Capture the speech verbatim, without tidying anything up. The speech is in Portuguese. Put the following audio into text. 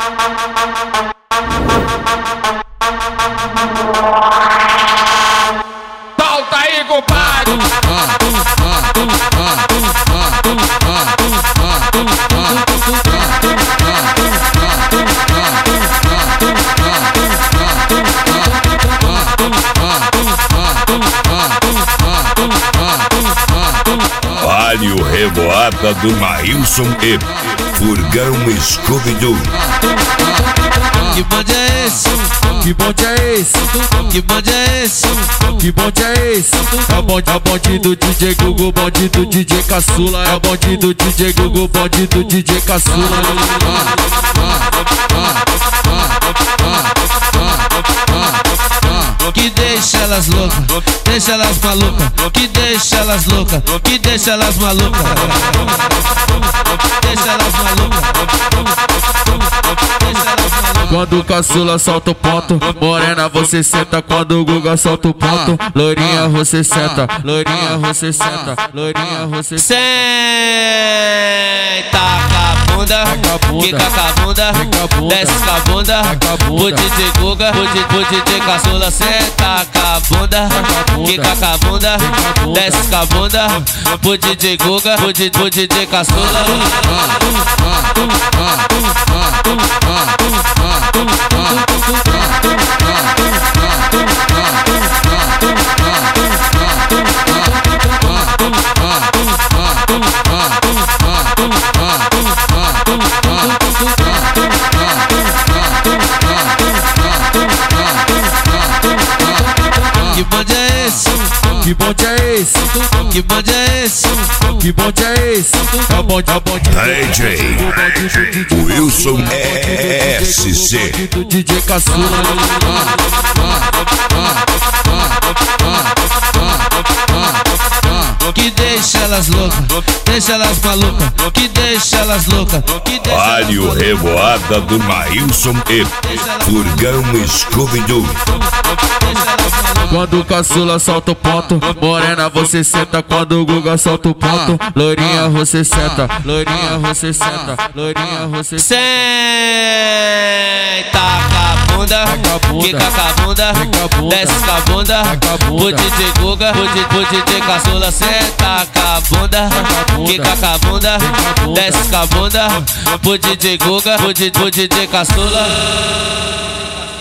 Solta aí, compadre. Vale o Revoada do Maílson e Furgão Scooby-Doo. Que bonde é esse? Que bonde é esse? Que bonde é esse? Que bonde é esse? É o bonde, é o bonde do D J Gugu, bonde do D J Caçula. É o bonde do D J Gugu, bonde do D J Caçula. Que deixa elas loucas, deixa elas malucas, que deixa elas loucas, que deixa elas malucas, deixa elas malucas, deixa elas malucas. Quando o caçula solta o ponto, morena você senta. Quando o Guga solta o ponto, loirinha você senta, loirinha você senta, loirinha você senta. Com a bunda, quica com a bunda, desce com a bunda, o D J Guga, o D J Caçula, senta com a bunda, quica com a bunda, desce com a bunda, o D J Guga, o D J Caçula. Que bonde é esse? Que bonde é esse? Que bonde é esse? Que bonde é esse? É o bonde, é o bonde D J Wilson S C do D J Caçula. Que deixa elas loucas, deixa elas malucas, que deixa elas loucas, que deixa elas Vale o Revoada do Maílson e Furgão Scooby-Doo. Quando o caçula solta o ponto, morena você senta. Quando o Guga solta o ponto, loirinha você senta, loirinha você senta, loirinha você senta. Com a bunda, quica com a bunda, desce com a bunda, o D J Guga, o D J Caçula, senta com a bunda, quica com a bunda, desce com a bunda, o D J Guga, o D J Caçula.